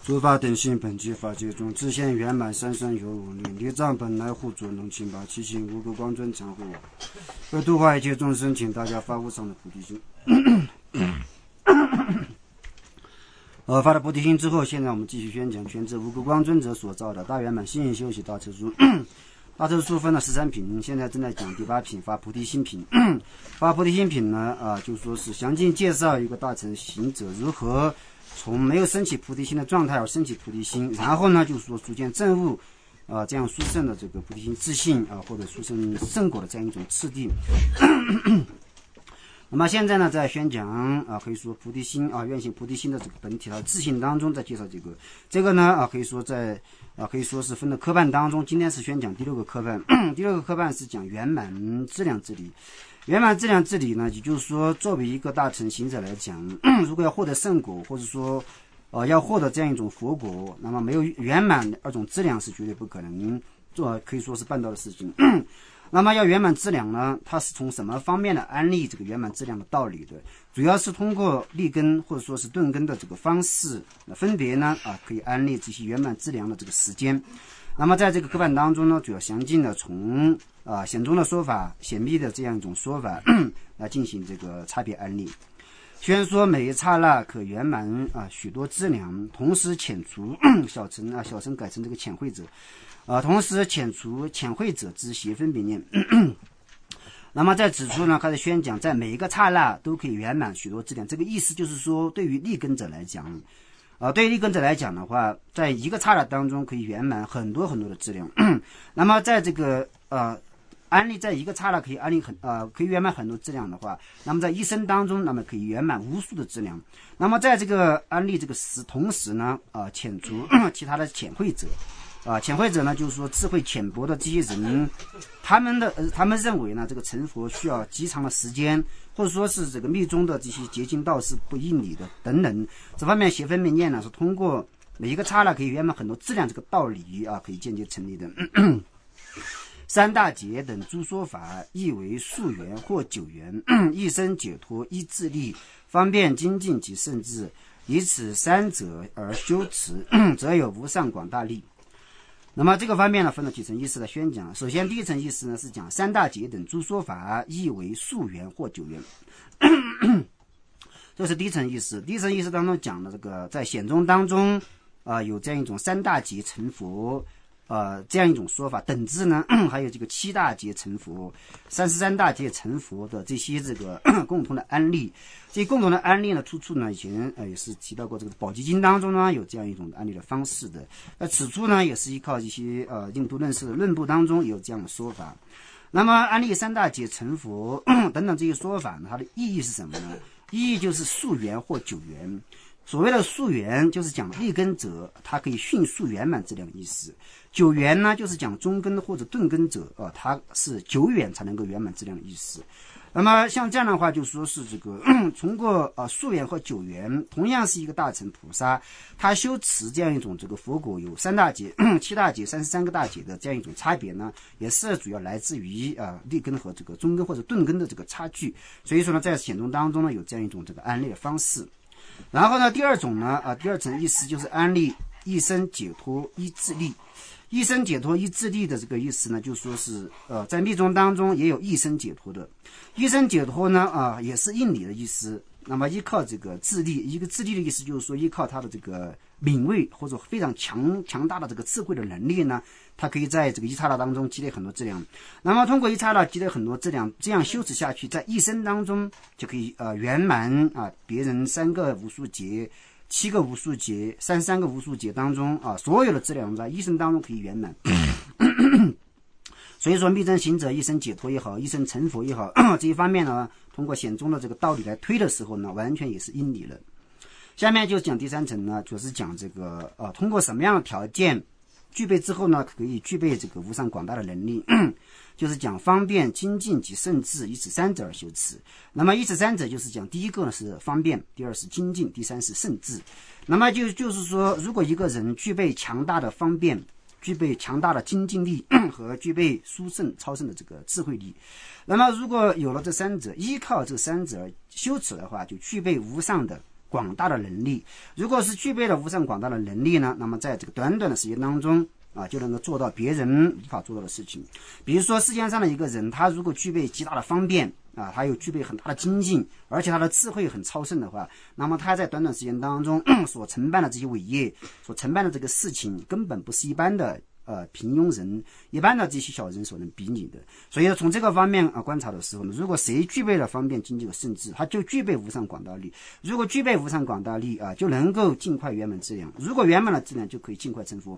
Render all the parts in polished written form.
诸法等性本具法界中，自现圆满三生有五力，力藏本来护主能清拔，其心无垢光尊常护我。为度化一切众生，请大家发无上的菩提心。发了菩提心之后，现在我们继续宣讲全知无垢光尊者所造的大圆满心行修习大彻书。大彻书分了13品，现在正在讲第8品发菩提心品。发菩提心品呢，就说是详尽介绍一个大乘行者如何从没有升起菩提心的状态而升起菩提心，然后呢，就是说逐渐证悟这样殊胜的这个菩提心自信或者殊胜圣果的这样一种次第。那么现在呢，在宣讲可以说菩提心愿行菩提心的这个本体的自信当中，在介绍这个呢可以说在可以说是分的科办当中，今天是宣讲第6个科办。第6个科办是讲圆满质量之理。圆满质量之理呢，也就是说，作为一个大乘行者来讲，如果要获得圣果，或者说要获得这样一种佛果，那么没有圆满2种质量是绝对不可能可以说是办到的事情。那么要圆满质量呢，它是从什么方面来安利这个圆满质量的道理的？主要是通过立根或者说是顿根的这个方式，分别呢可以安利这些圆满质量的这个时间。那么在这个科办当中呢，主要详尽的从显宗的说法、显密的这样一种说法来进行这个差别安利。宣说每一刹那可圆满许多质量，同时遣除小乘改成这个遣慧者。同时遣除遣慧者之邪分别念。那么在指出呢，开始宣讲，在每一个刹那都可以圆满许多质量。这个意思就是说，对于立根者来讲，对于立根者来讲的话，在一个刹那当中可以圆满很多很多的质量。那么在这个安利在一个刹那可以安利可以圆满很多质量的话，那么在一生当中，那么可以圆满无数的质量。那么在这个安利这个同时呢，遣除其他的遣慧者。遣慧者呢，就是说智慧浅薄的这些人，他们认为呢，这个成佛需要极长的时间，或者说是这个密宗的这些结经道是不应理的等等，这方面邪分别念呢，是通过每一个刹那可以圆满很多质量这个道理可以间接成立的。三大劫等诸说法，亦为数缘或9缘，一生解脱，一自利，方便精进及甚至，以此三者而修持，则有无上广大利。那么这个方面呢，分了几层意思的宣讲。首先第一层意思呢，是讲三大劫等诸说法，亦为数缘或9缘。这是第一层意思。第一层意思当中讲的这个，在显宗当中有这样一种三大劫成佛这样一种说法，等至呢还有这个7大劫成佛、33大劫成佛的这些这个共同的案例。这些共同的案例呢，出处呢以前也是提到过，这个宝积经当中呢有这样一种案例的方式的。此处呢也是依靠一些印度论师的论部当中有这样的说法。那么安利三大劫成佛等等这些说法呢，它的意义是什么呢？意义就是数缘或9缘。所谓的数缘就是讲立根者他可以迅速圆满质量的意思，9缘呢就是讲中根或者顿根者他是久远才能够圆满质量的意思。那么像这样的话，就说是这个通过数缘和9缘，同样是一个大乘菩萨，他修持这样一种这个佛果有3大劫、7大劫、33个大劫的这样一种差别呢，也是主要来自于立根和这个中根或者顿根的这个差距。所以说呢，在显宗当中呢，有这样一种这个安立的方式。然后呢，第二种呢第二层意思就是安立一生解脱一自利。一生解脱一自利的这个意思呢，就说是在密宗当中也有一生解脱的。一生解脱呢也是应理的意思。那么依靠这个自利，一个自利的意思就是说依靠他的这个敏锐或者非常强大的这个智慧的能力呢，他可以在这个一刹那当中积累很多质量。那么通过一刹那积累很多质量，这样修持下去，在一生当中就可以圆满别人3个无数劫、7个无数劫、33个无数劫当中所有的质量在一生当中可以圆满。所以说密宗行者一生解脱也好，一生成佛也好，这一方面呢，通过显宗的这个道理来推的时候呢，完全也是应理了。下面就讲第3层呢，就是讲这个通过什么样的条件具备之后呢，可以具备这个无上广大的能力，就是讲方便精进及甚至，以此3者而修持。那么以此3者就是讲第一个呢是方便，第二是精进，第3是甚至。那么就是说，如果一个人具备强大的方便，具备强大的精进力和具备殊胜超胜的这个智慧力，那么如果有了这3者，依靠这3者而修持的话，就具备无上的广大的能力。如果是具备了无上广大的能力呢，那么在这个短短的时间当中就能够做到别人无法做到的事情。比如说世界上的一个人，他如果具备极大的方便他又具备很大的精进，而且他的智慧很超胜的话，那么他在短短时间当中所承办的这些伟业，所承办的这个事情，根本不是一般的平庸人，一般的这些小人所能比拟的。所以从这个方面观察的时候呢，如果谁具备了方便精进和圣智，他就具备无上广大力。如果具备无上广大力就能够尽快圆满质量。如果圆满了质量，就可以尽快成佛。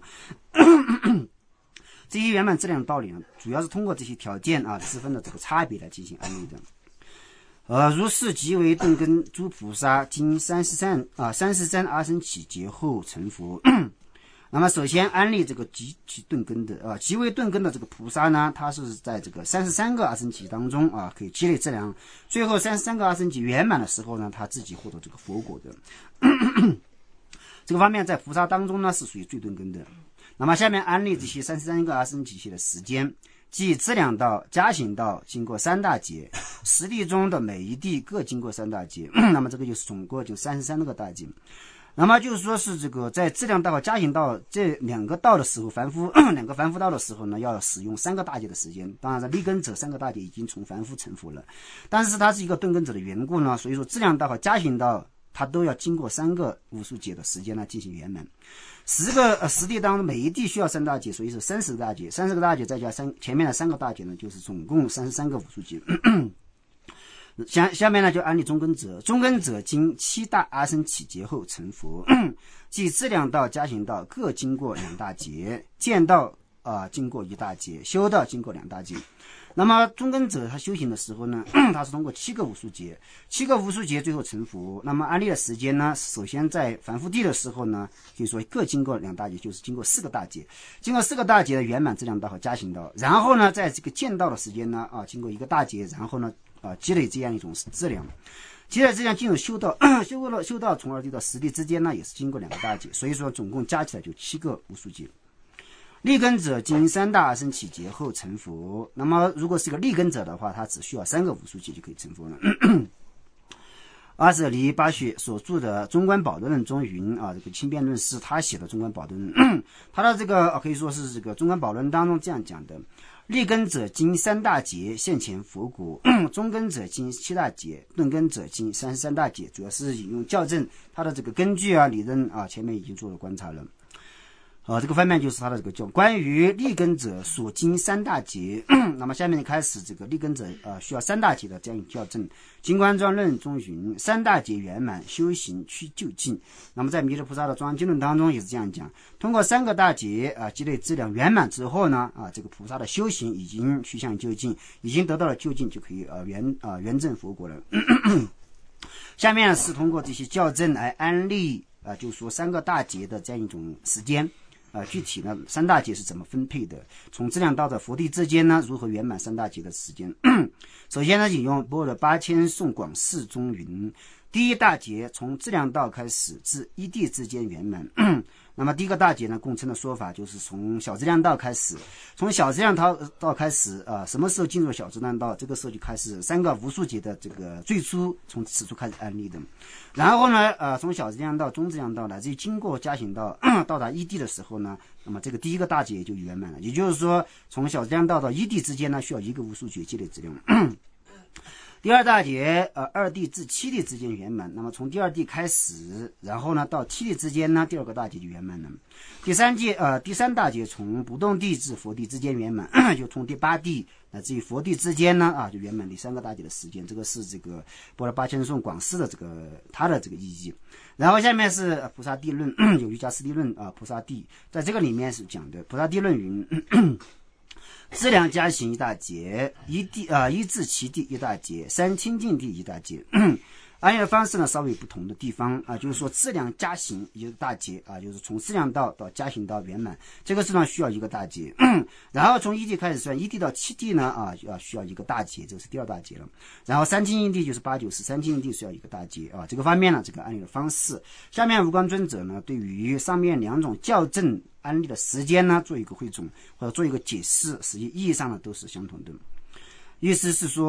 这些圆满质量的道理呢，主要是通过这些条件之分的这个差别来进行安利的。如是即为顿根诸菩萨经33阿僧祇劫后成佛。那么首先安利这个极其顿根的极为顿根的这个菩萨呢，他是在这个33个阿僧祇当中可以积累质量，最后33个阿僧祇圆满的时候呢，他自己获得这个佛果的。这个方面在菩萨当中呢是属于最顿根的。那么下面安利这些33个阿僧祇的时间，即资粮道、加行道经过3大劫，十地中的每一地各经过3大劫，那么这个就是总共就33个大劫。那么就是说是这个在资粮道和加行道这两个道的时候，两个凡夫道的时候呢，要使用3个大劫的时间。当然立根者3个大劫已经从凡夫成佛了，但是他是一个顿根者的缘故呢，所以说资粮道和加行道他都要经过3个无数劫的时间来进行圆满。10个实地当中每一地需要3大劫，所以是30个大劫，30个大劫再加前面的3个大劫呢，就是总共33个无数劫。下面呢就安利中根者，中根者经7大阿僧祇劫后成佛，即资粮道、加行道各经过2大劫，见道经过1大劫，修道经过2大劫。那么中根者他修行的时候呢，他是通过7个无数劫最后成佛。那么安利的时间呢，首先在凡夫地的时候呢，可以说各经过2大劫，就是经过4个大劫，经过4个大劫的圆满资粮道和加行道。然后呢，在这个见道的时间呢经过1个大劫，然后呢积累这样一种质量，积累这样进入修道，修道从而到实地之间呢，也是经过2个大劫，所以说总共加起来就7个无数劫。立根者经3大阿僧祇劫后成佛。那么如果是个立根者的话，他只需要3个无数劫就可以成佛了。阿舍离巴雪所著的《中观宝德论》中云这个轻辩论是他写的《中观宝德论》，他的这个可以说是这个《中观宝德论》当中这样讲的：立根者经3大劫现前佛果，中根者经7大劫，顿根者经33大劫。主要是引用校正他的这个根据理论前面已经做了观察了。这个方面就是他的这个叫关于立根者所经3大劫。那么下面开始这个立根者需要3大劫的这样一个校正。金观庄论中云：3大劫圆满，修行趋就近。那么在弥勒菩萨的庄严经论当中也是这样讲，通过3个大劫积累质量圆满之后呢这个菩萨的修行已经趋向就近，已经得到了就近，就可以圆证佛果了。下面是通过这些校正来安利就是说3个大劫的这样一种时间。具体呢3大劫是怎么分配的，从资粮道的佛地之间呢如何圆满3大劫的时间。首先呢引用般若八千颂广释中云：第一大劫从资粮道开始至一地之间圆满。那么第一个大劫呢，共称的说法就是从小资粮道开始，从小资粮道开始什么时候进入小资粮道，这个时候就开始3个无数劫的这个最初从此处开始安利的。然后呢从小资粮道、中资粮道乃至于经过加行道到达一地的时候呢，那么这个第一个大劫也就圆满了。也就是说从小资粮道到一地之间呢需要1个无数劫积累质量。第二大劫2地至7地之间圆满，那么从第2地开始，然后呢到7地之间呢第2个大劫就圆满了。第三大劫从不动地至佛地之间圆满，就从第8地乃至于佛地之间呢就圆满第3个大劫的时间。这个是这个般若八千颂广释的这个它的这个意义。然后下面是菩萨地论，有瑜伽师地论菩萨地，在这个里面是讲的菩萨地论云资粮加行1大劫，一至7地1大劫，3清净地1大劫。安利的方式呢稍微不同的地方就是说资粮加行1个大劫就是从资粮道到加行道圆满，这个是呢需要1个大劫。然后从一地开始算，一地到7地呢需要1个大劫，这个是第2大劫了。然后3清净地就是8、9、13清净地需要1个大劫这个方面呢这个安利的方式。下面无光尊者呢对于上面2种校正安利的时间呢做一个汇总或者做一个解释，实际意义上呢都是相同的。意思是说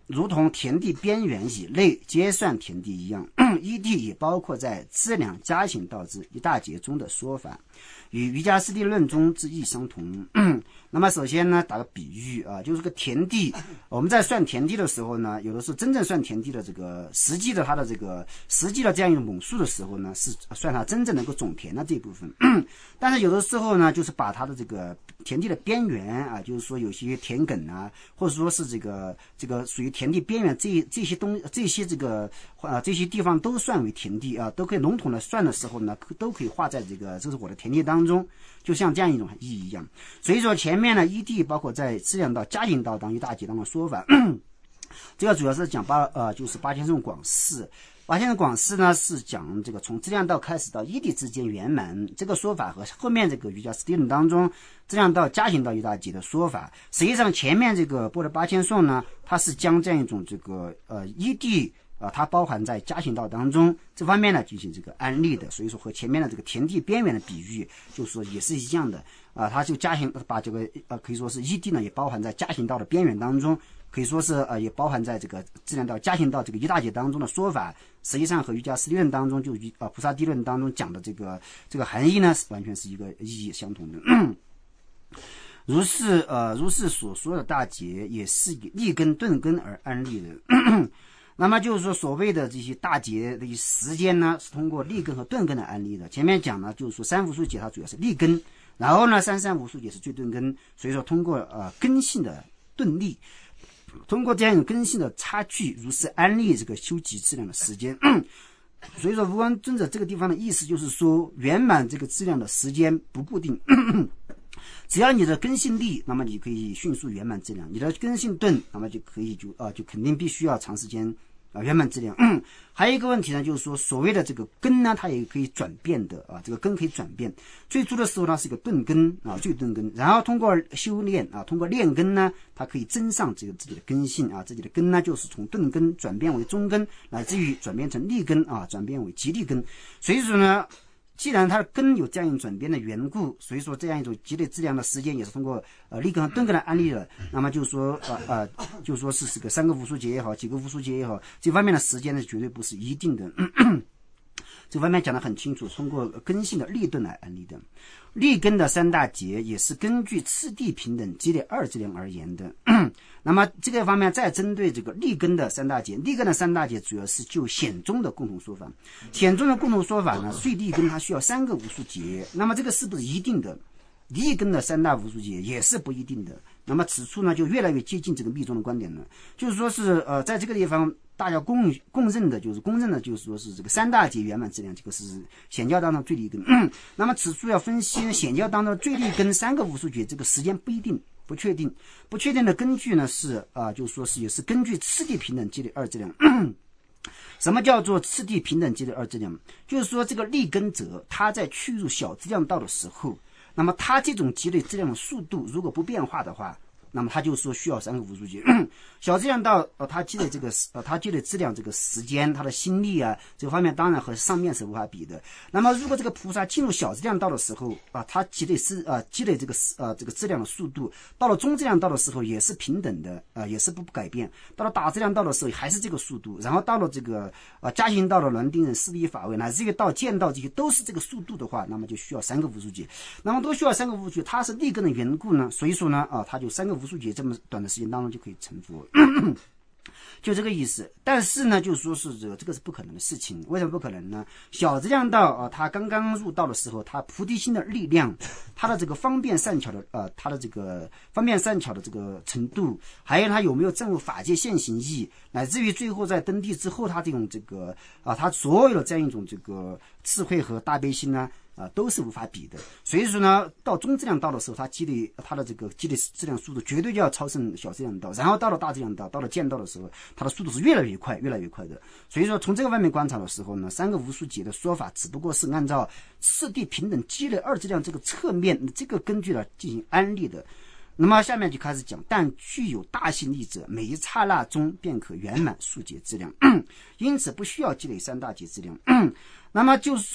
如同田地边缘以内皆算田地一样，一地也包括在资粮家行道之一大节中的说法，与瑜伽师地论中之意相同。那么首先呢，打个比喻啊，就是个田地，我们在算田地的时候呢，有的时候真正算田地的这个实际的这样一种亩数的时候呢，是算它真正能够种田的这一部分。但是有的时候呢，就是把它的这个田地的边缘啊，就是说有些田埂啊，或者说是这个属于田地边缘这些地方都算为田地啊，都可以笼统的算的时候呢，都可以划在这是我的田地当中，就像这样一种意义一样。所以说前面呢，依地包括在资粮道、家行道当一大节当的说法，这个主要是讲就是八千颂广释。八千颂广释呢是讲这个从资粮道开始到依地之间圆满这个说法，和后面这个瑜伽师地论当中资粮道、家行道一大节的说法，实际上前面这个般若八千颂呢，它是将这样一种这个依地它包含在家行道当中这方面呢进行这个安立的，所以说和前面的这个田地边缘的比喻，就是说也是一样的它就家行把这个可以说是依地呢也包含在家行道的边缘当中，可以说是也包含在这个资粮道、家行道这个一大节当中的说法，实际上和瑜伽师地论当中就菩萨地论当中讲的这个含义呢，完全是一个意义相同的。如是所说的大节，也是以立根顿根而安立的。那么就是说，所谓的这些大节的时间呢，是通过立根和顿根的安立的。前面讲呢，就是说三无数节它主要是立根，然后呢三无数节是最顿根，所以说通过根性的顿立，通过这样一种根性的差距，如是安立这个修集质量的时间。所以说，无光尊者这个地方的意思就是说，圆满这个质量的时间不固定。只要你的根性力，那么你可以迅速圆满质量；你的根性钝，那么就可以就肯定必须要长时间圆满质量。还有一个问题呢，就是说所谓的这个根呢，它也可以转变的这个根可以转变。最初的时候呢是一个钝根最钝根，然后通过修炼通过炼根呢，它可以增上这个自己的根性自己的根呢就是从钝根转变为中根，乃至于转变成立根转变为极立根。所以说呢，既然它的根有这样一种转变的缘故，所以说这样一种积累质量的时间也是通过立根和顿根的安立的。那么就是说就是说是这个三个无数节也好，几个无数节也好，这方面的时间呢绝对不是一定的。这方面讲得很清楚，通过根性的立顿来安立的。立根的三大节也是根据次第平等积累二质量而言的。那么这个方面再针对这个立根的三大节，立根的三大节主要是就显宗的共同说法。显宗的共同说法呢，遂立根它需要三个无数节，那么这个是不是一定的？立根的三大无数节也是不一定的。那么此处呢就越来越接近这个密宗的观点了，就是说是在这个地方大家公认的就是说是这个三大节圆满质量，这个是显教当中最立根。那么此处要分析显教当中最立根三个无数节，这个时间不一定，不确定的根据呢是就是说是也是根据次第平等积累二质量。什么叫做次第平等积累二质量？就是说这个立根者他在去入小质量道的时候，那么它这种积累质量的速度如果不变化的话，那么他就说需要三个无数节。小质量道他积累这个他积累质量这个时间，他的心力这个方面当然和上面是无法比的。那么如果这个菩萨进入小质量道的时候他积累这个质量的速度，到了中质量道的时候也是平等的也是不改变，到了大质量道的时候还是这个速度，然后到了这个加行道的纶定人四第一法位乃至于到见道，这些都是这个速度的话，那么就需要三个无数节。那么都需要三个无数节，它是立根的缘故呢，所以说呢它就三个无数节这么短的时间当中就可以成佛。就这个意思。但是呢就是说是这个是不可能的事情。为什么不可能呢？小质量道他刚刚入道的时候，他菩提心的力量，他的这个方便善巧的他的这个方便善巧的这个程度，还有他有没有证入法界现行义，乃至于最后在登地之后，他这种这个他所有的这样一种这个智慧和大悲心呢都是无法比的。所以说呢，到中质量道的时候，他积累他的这个积累质量速度绝对就要超胜小质量道，然后到了大质量道，到了见道的时候，他的速度是越来越快的。所以说从这个方面观察的时候呢，三个无数劫的说法只不过是按照次第平等积累二质量这个侧面这个根据呢进行安立的。那么下面就开始讲，但具有大心力者，每一刹那中便可圆满数劫质量，因此不需要积累三大劫质量。那么就是说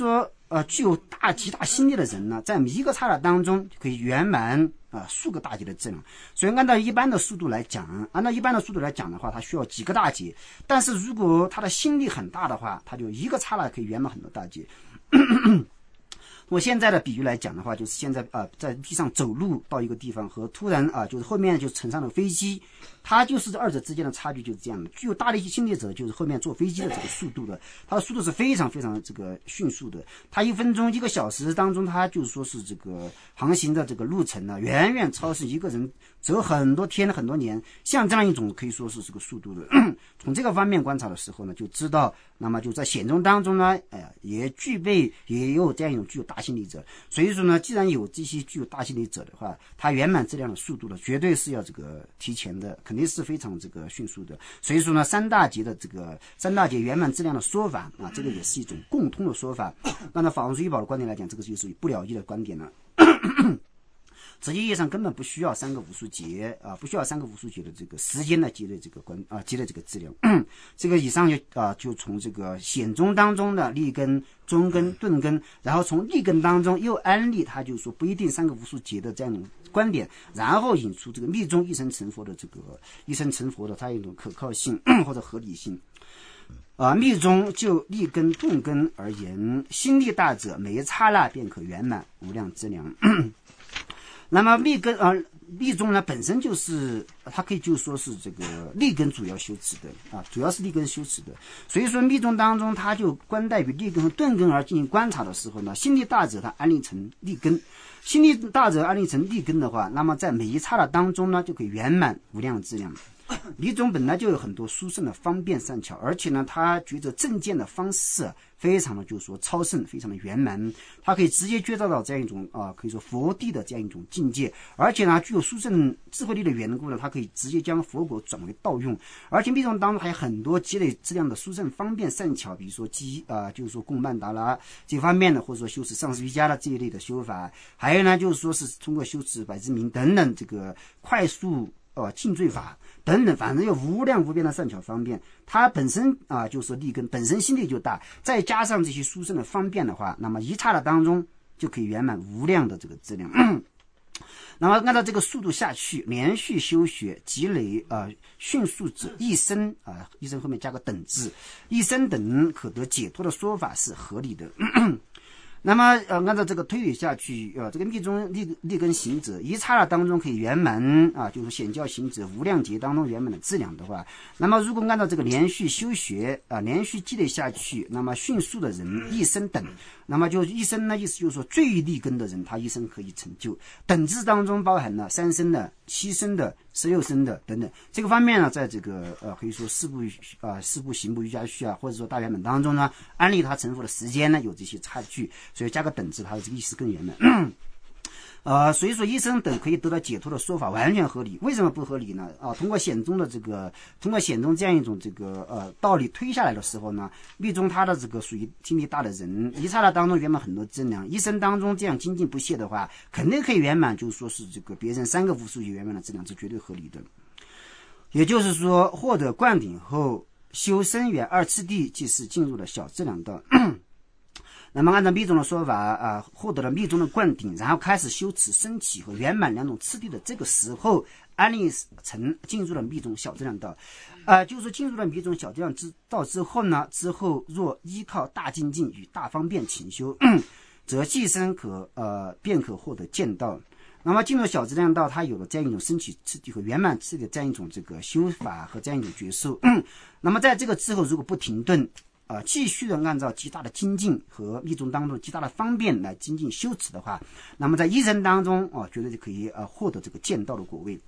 具有极大心力的人呢，在一个刹那当中可以圆满数个大劫的质量。所以按照一般的速度来讲的话，它需要几个大劫。但是如果他的心力很大的话，他就一个刹那可以圆满很多大劫。我现在的比喻来讲的话，就是现在在地上走路到一个地方和突然就是后面就乘上了飞机，它就是这二者之间的差距就是这样的。具有大力心力者就是后面坐飞机的这个速度的，它的速度是非常非常这个迅速的。它1分钟1个小时当中，它就是说是这个航行的这个路程呢，远远超是一个人走很多天很多年，像这样一种可以说是这个速度的。从这个方面观察的时候呢，就知道，那么就在显宗当中呢，也有这样一种具有大心力者。所以说呢，既然有这些具有大心力者的话，它圆满质量的速度呢，绝对是要这个提前的，肯定是非常这个迅速的。所以说呢，三大劫圆满质量的说法这个也是一种共通的说法。按照法王书一宝的观点来讲，这个就属于不了义的观点了。直接意义上根本不需要3个无数劫不需要3个无数劫的这个时间来积累这个积累这个质量。这个以上就从这个显宗当中的立根、中根、顿根，然后从立根当中又安立他就说不一定3个无数劫的这样一种观点，然后引出这个密宗一生成佛的它一种可靠性或者合理性。密宗就立根顿根而言，心力大者每一刹那便可圆满无量资粮。那么密宗呢本身就是它可以就说是这个立根主要修持的主要是立根修持的。所以说密宗当中它就观待于立根和顿根而进行观察的时候呢，心力大者它安立成立根，心力大者安立成立根的话，那么在每一刹那当中呢就可以圆满无量质量。密宗本来就有很多殊胜的方便善巧，而且呢它觉着正见的方式非常的就是说超胜，非常的圆满，它可以直接觉照到这样一种可以说佛地的这样一种境界，而且呢具有殊胜智慧力的缘故呢，它可以直接将佛果转为道用。而且密宗当中还有很多积累质量的殊胜方便善巧，比如说就是说供曼达拉这方面的，或者说修持上师瑜伽的这一类的修法，还有呢就是说是通过修持百知明等等这个快速净罪法等等，反正有无量无边的善巧方便。它本身就是立根，本身心力就大，再加上这些殊胜的方便的话，那么一刹那当中就可以圆满无量的这个质量。那么按照这个速度下去，连续修学积累迅速者一生一生后面加个等字，一生等可得解脱的说法是合理的。那么按照这个推理下去这个密宗立根行者一刹那当中可以圆满就是显教行者无量劫当中圆满的质量的话，那么如果按照这个连续修学连续积累下去，那么迅速的人一生等，那么就一生呢意思就是说最立根的人他一生可以成就。等字当中包含了3生的、7生的、16生的等等，这个方面呢在这个可以说四部行部瑜伽序或者说大圆满当中呢，安立他成佛的时间呢有这些差距，所以加个等字，它的这个意思更圆满。所以说一生等可以得到解脱的说法完全合理。为什么不合理呢？通过显宗这样一种这个道理推下来的时候呢，密宗它的这个属于心力大的人，一刹那当中圆满很多质量，一生当中这样精进不懈的话，肯定可以圆满，就是说是这个别人3个无数劫圆满的质量，是绝对合理的。也就是说，获得灌顶后修深远2次第，即是进入了小质量道。那么按照密宗的说法获得了密宗的灌顶，然后开始修持升起和圆满2种次第的这个时候，安立成进入了密宗小质量道。就是说进入了密宗小质量道之后呢，之后若依靠大精进与大方便勤修，则即生便可获得见道。那么进入小质量道，它有了这样一种升起次第和圆满次第的这样一种这个修法和这样一种觉受。那么在这个之后如果不停顿继续的按照极大的精进和密宗当中极大的方便来精进修持的话，那么在一生当中绝对就可以获得这个见道的果位。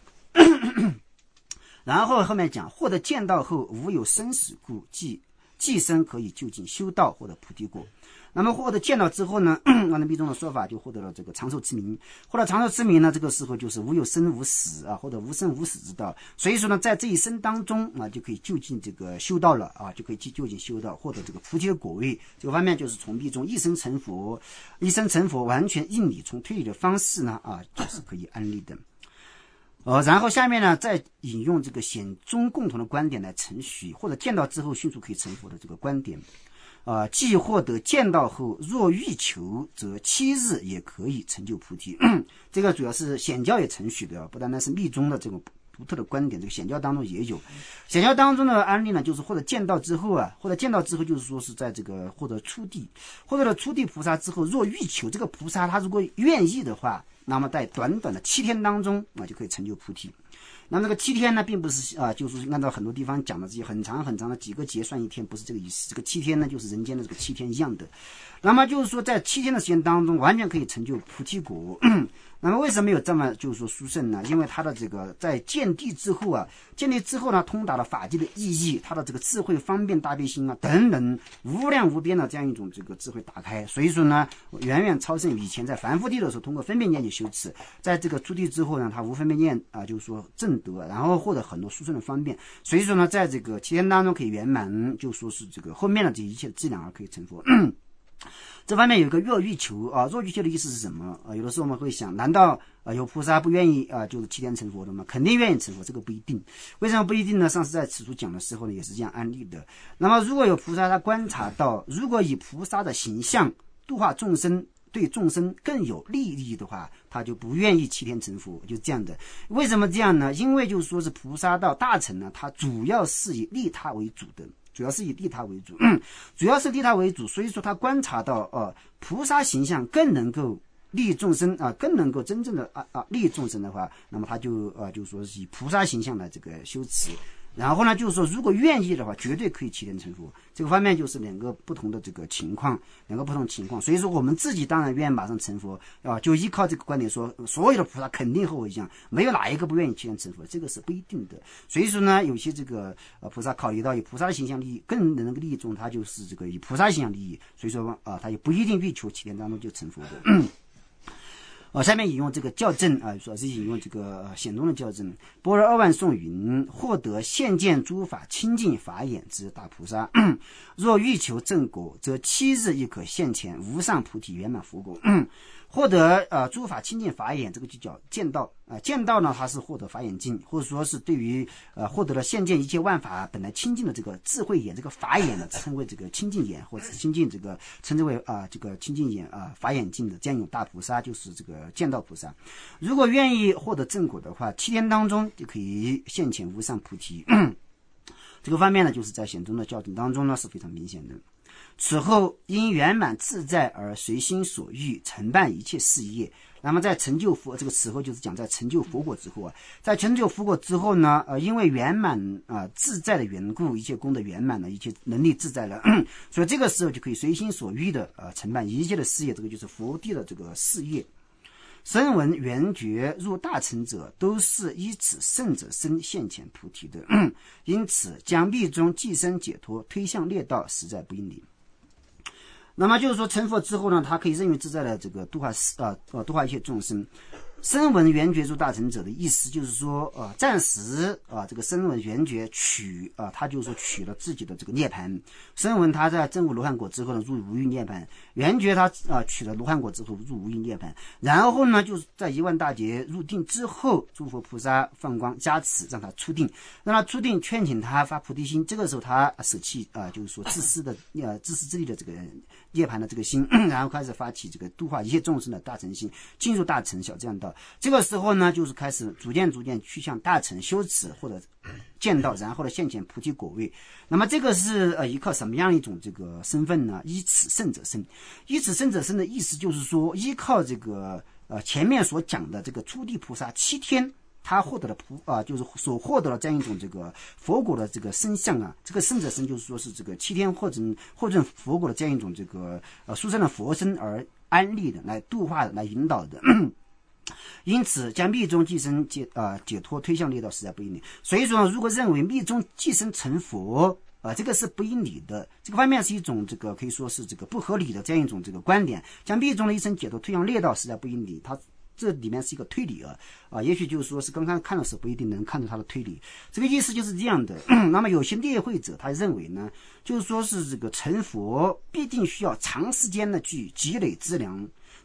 然后后面讲获得见道后无有生死故，即生可以就近修道或者菩提果。那么获得见道之后呢，按照密宗的说法就获得了这个长寿之名。获得长寿之名呢，这个时候就是无有生无死或者无生无死之道。所以说呢，在这一生当中就可以就近这个修道了就可以就近修道，获得这个菩提的果位。这个方面就是从密宗一生成佛完全应理，从推理的方式呢就是可以安立的。然后下面呢再引用这个显宗共同的观点来承许获得见道之后迅速可以成佛的这个观点。 既获得见道后，若欲求，则7日也可以成就菩提。这个主要是显教也承许的，不单单是密宗的这种独特的观点，这个显教当中也有。显教当中的案例呢，就是获得见道之后就是说是在这个获得初地，获得了初地菩萨之后，若欲求，这个菩萨他如果愿意的话，那么在短短的7天当中就可以成就菩提。那么这个7天呢，并不是就是按照很多地方讲的这些很长很长的几个节算1天，不是这个意思。这个7天呢，就是人间的这个7天一样的。那么就是说，在7天的时间当中，完全可以成就菩提果。那么为什么有这么就是说殊胜呢？因为他的这个在见地之后呢，通达了法界的意义，他的这个智慧方便大悲心等等无量无边的这样一种这个智慧打开，所以说呢，远远超胜于以前在凡夫地的时候通过分别念去修持，在这个出地之后呢，他无分别念就是说证得，然后获得很多殊胜的方便，所以说呢，在这个7天当中可以圆满，就说是这个后面的这一切质量可以成佛。这方面有一个若欲求若欲求的意思是什么有的时候我们会想，难道有菩萨不愿意就是7天成佛的吗？肯定愿意成佛，这个不一定。为什么不一定呢？上次在此处讲的时候呢，也是这样案例的。那么如果有菩萨他观察到，如果以菩萨的形象度化众生，对众生更有利益的话，他就不愿意7天成佛，就这样的。为什么这样呢？因为就是说是菩萨到大乘呢，他主要是以利他为主的。主要是利他为主，所以说他观察到菩萨形象更能够利益众生更能够真正的利益众生的话，那么他就就是说是以菩萨形象来这个修持。然后呢，就是说如果愿意的话，绝对可以7天成佛。这个方面就是两个不同情况。所以说我们自己当然愿意马上成佛就依靠这个观点说，所有的菩萨肯定和我一样，没有哪一个不愿意7天成佛，这个是不一定的。所以说呢，有些这个菩萨考虑到以菩萨的形象利益更能够利益众，他就是这个以菩萨形象利益，所以说他也不一定欲求7天当中就成佛的。下面引用这个校正说是引用这个显宗的校正。般若2万颂云：获得现见诸法清净法眼之大菩萨，若欲求正果，则7日亦可现前无上菩提圆满佛果。获得诸法清净法眼，这个就叫见道见道呢，它是获得法眼净，或者说是对于获得了现见一切万法本来清净的这个智慧眼，这个法眼呢称为这个清净眼，或者清净这个称之为这个清净眼法眼净的这样一种大菩萨，就是这个见道菩萨。如果愿意获得正果的话，7天当中就可以现前无上菩提。这个方面呢，就是在显宗的校正当中呢是非常明显的。此后因圆满自在而随心所欲承办一切事业。那么在成就佛，这个此后就是讲在成就佛果之后在成就佛果之后呢因为圆满自在的缘故，一切功德圆满了，一切能力自在了所以这个时候就可以随心所欲的承办一切的事业，这个就是佛地的这个事业。声闻缘觉入大乘者，都是依此圣者身现前菩提的因此将密中寄生解脱推向列道，实在不应理。那么就是说成佛之后呢，他可以任运自在的这个度化一切众生。声闻缘觉入大乘者的意思就是说暂时这个声闻缘觉他就是说取了自己的这个涅槃。声闻他在证悟罗汉果之后呢，入无余涅槃；缘觉他取了罗汉果之后入无余涅槃。然后呢，就是在1万大劫入定之后，诸佛菩萨放光加持，让他出定，劝请他发菩提心。这个时候他舍弃就是说自私自利的这个涅槃的这个心，然后开始发起这个度化一切众生的大乘心，进入大乘小正道。这个时候呢，就是开始逐渐去向大乘修持或者见道，然后呢现前菩提果位。那么这个是依靠什么样一种这个身份呢？依此圣者身。依此圣者身的意思就是说，依靠这个前面所讲的这个初地菩萨7天他获得了就是所获得了这样一种这个佛果的这个身相这个圣者身就是说是这个7天获证佛果的这样一种这个殊胜的佛身而安立的，来度化的，来引导的因此将密中寄生解脱推向列道，实在不应理。所以说如果认为密中寄生成佛这个是不应理的，这个方面是一种这个可以说是这个不合理的这样一种这个观点，将密中的一生解脱推向列道，实在不应理。它这里面是一个推理也许就是说是刚刚看的时候不一定能看出它的推理，这个意思就是这样的那么有些列会者他认为呢，就是说是这个成佛必定需要长时间的去积累资粮，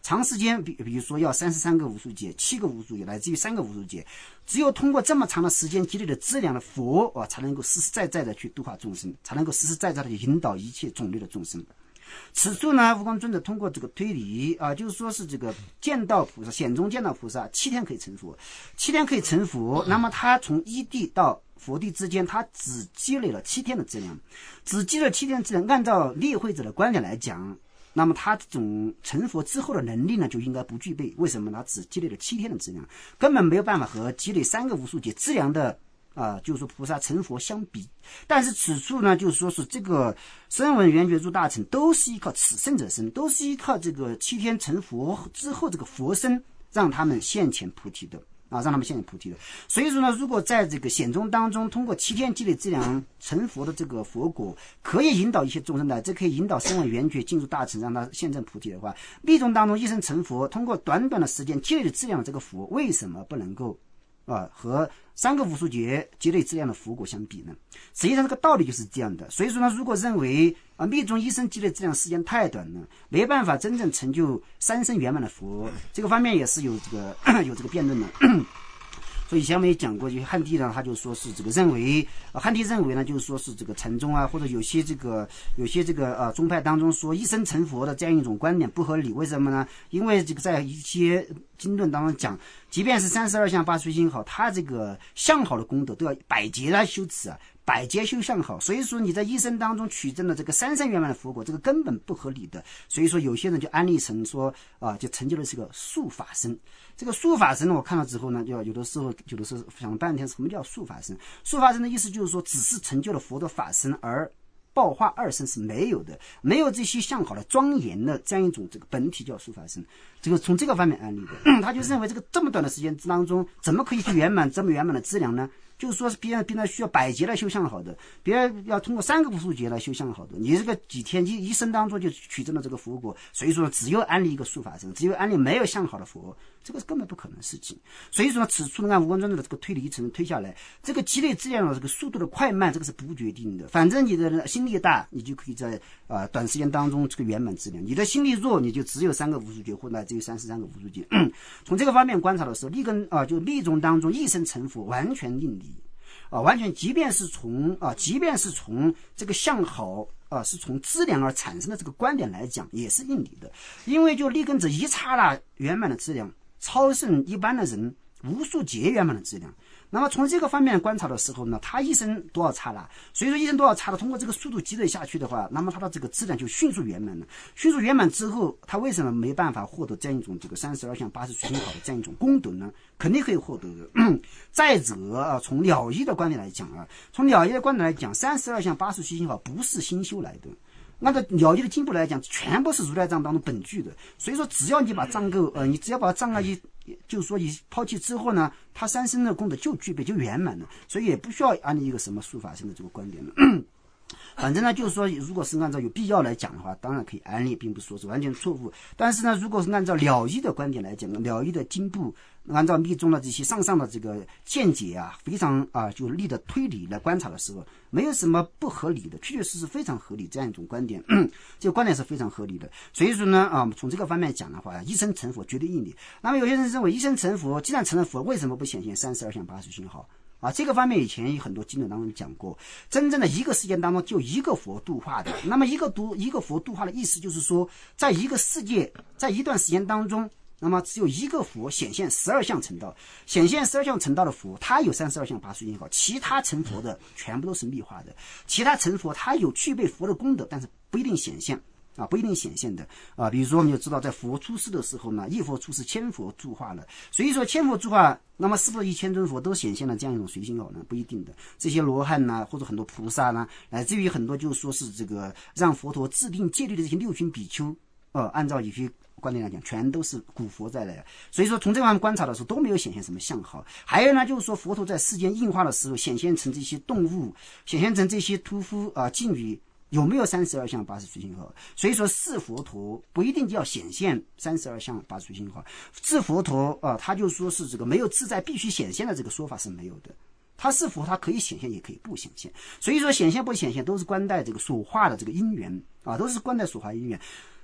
长时间比如说要33个无数劫、7个无数劫，乃至于3个无数劫，只有通过这么长的时间积累的资粮的佛才能够实实在在的去度化众生，才能够实实在在的去引导一切种类的众生。此处呢，悟光尊者通过这个推理就是说是这个见道菩萨，显宗见道菩萨7天可以成佛，7天可以成佛，那么他从一地到佛地之间，他只积累了7天的资粮，只积累了7天的资粮。按照立会者的观点来讲，那么他这种成佛之后的能力呢，就应该不具备。为什么呢？只积累了7天的资粮，根本没有办法和积累3个无数劫资粮的就是说菩萨成佛相比。但是此处呢，就是说是这个声闻缘觉诸大乘都是依靠此圣者身，都是依靠这个7天成佛之后这个佛身，让他们现前菩提的让他们现前菩提的。所以说呢，如果在这个显宗当中，通过7天积累资粮成佛的这个佛果，可以引导一些众生的，这可以引导声闻缘觉进入大乘，让他现证菩提的话，密宗当中一生成佛，通过短短的时间积累的资粮的这个佛，为什么不能够和3个无数劫积累资粮的佛果相比呢？实际上这个道理就是这样的。所以说呢，如果认为密宗一生积累资粮时间太短了，没办法真正成就3生圆满的佛，这个方面也是有这个辩论的。所以以前我们也讲过，就汉地呢，他就说是这个认为，汉地认为呢，就是说是这个禅宗或者有些这个宗派当中说一生成佛的这样一种观点不合理。为什么呢？因为这个在一些经论当中讲，即便是32相80随心好，他这个相好的功德都要100劫来修持100劫修相好，所以说你在一生当中取证了这个3生圆满的佛果，这个根本不合理的。所以说有些人就安利成说就成就了这个术法身。这个术法身呢，我看到之后呢，就有的时候想了半天，什么叫术法身？术法身的意思就是说，只是成就了佛的法身，而报化2生是没有的，没有这些相好的庄严的这样一种这个本体叫术法身。这个从这个方面安利的，他就认为这个这么短的时间当中，怎么可以去圆满这么圆满的资粮呢？就是说别人需要100劫来修相好的，别人要通过3个无数劫来修相好的，你这个几天一生当中就取证了这个佛果，所以说只有安利一个术法身，只有安利没有相好的佛，这个根本不可能的事情。所以说此处按无光尊者的这个推理一层推下来，这个积累资粮的这个速度的快慢，这个是不决定的。反正你的心力大，你就可以在短时间当中这个圆满资粮；你的心力弱，你就只有3个无数劫，或者只有33个无数劫。从这个方面观察的时候，就密宗当中一生成佛完全应理。完全，即便是从这个相好是从资粮而产生的这个观点来讲，也是应理的。因为就立根者一刹那圆满的资粮，超胜一般的人无数劫圆满的资粮。那么从这个方面观察的时候呢，他一生多少刹那，所以说一生多少刹那，通过这个速度积累下去的话，那么他的这个资粮就迅速圆满了。迅速圆满之后，他为什么没办法获得这样一种这个32相80随心好的这样一种功德呢？肯定可以获得的。再者从了义的观点来讲从了义的观点来讲，32相80随心好不是新修来的。按照了义的经部来讲，全部是如来藏当中本具的。所以说，只要你把藏垢你只要把障碍就是说你抛弃之后呢，他3生的功德就具备就圆满了，所以也不需要安利一个什么术法身的这个观点了。反正呢，就是说，如果是按照有必要来讲的话，当然可以安利，并不是说是完全错误。但是呢，如果是按照了义的观点来讲，了义的经部，按照密宗的这些上的这个见解非常就立的推理来观察的时候，没有什么不合理的，确确实实非常合理这样一种观点。这个观点是非常合理的。所以说呢，从这个方面讲的话，一生成佛绝对应理。那么有些人认为，一生成佛，既然成了佛，为什么不显现32相80随心好？这个方面以前有很多经典当中讲过，真正的一个世界当中就一个佛度化的。那么一个佛度化的意思就是说，在一个世界，在一段时间当中，那么只有一个佛显现12相成道，显现12相成道的佛，他有32相80随心好，其他成佛的全部都是密化的。其他成佛他有具备佛的功德，但是不一定显现。不一定显现的比如说我们就知道，在佛出世的时候呢，一佛出世千佛助化了，所以说千佛助化，那么是不是1000尊佛都显现了这样一种随心好呢？不一定的。这些罗汉或者很多菩萨乃至于很多就是说是这个让佛陀制定戒律的这些6群比丘按照一些观点来讲，全都是古佛在来。所以说从这方面观察的时候，都没有显现什么相好。还有呢，就是说佛陀在世间应化的时候，显现成这些动物，显现成这些屠夫妓女，有没有32相80随心好？所以说是佛陀不一定就要显现32相80随心好，是佛陀他就说是这个没有自在必须显现的这个说法是没有的。他是佛，他可以显现也可以不显现，所以说显现不显现都是关待这个所化的这个因缘都是关待所化因缘。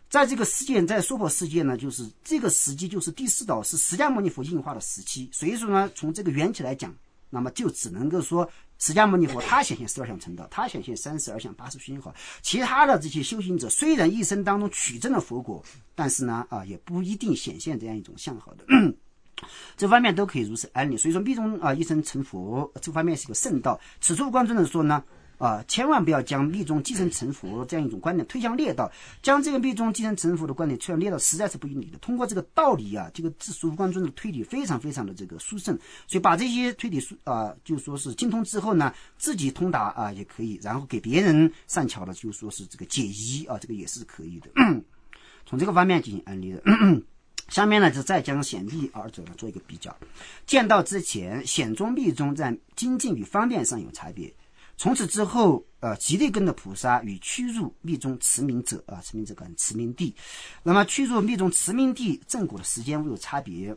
在这个世界，在娑婆世界呢，就是这个时期就是第四道是释迦牟尼佛应化的时期，所以说呢，从这个缘起来讲，那么就只能够说释迦牟尼佛他显现12相成道，他显现32相80须好，其他的这些修行者虽然一生当中取证了佛果，但是呢也不一定显现这样一种相好的这方面都可以如此安利。所以说密宗一生成佛这方面是一个圣道。此处观众人说呢千万不要将密宗继承成佛这样一种观点推向劣道，将这个密宗继承成佛的观点推向劣道实在是不应理的。通过这个道理这个无观众的推理非常非常的这个殊胜，所以把这些推理就说是精通之后呢，自己通达也可以，然后给别人善巧的就说是这个解疑这个也是可以的。从这个方面进行安利的。下面呢就再将显密二者呢做一个比较。见道之前，显宗密宗在精进与方便上有差别。从此之后，极力根的菩萨与趋入密宗持名者持名者跟持名地，那么趋入密宗持名地正果的时间会有差别。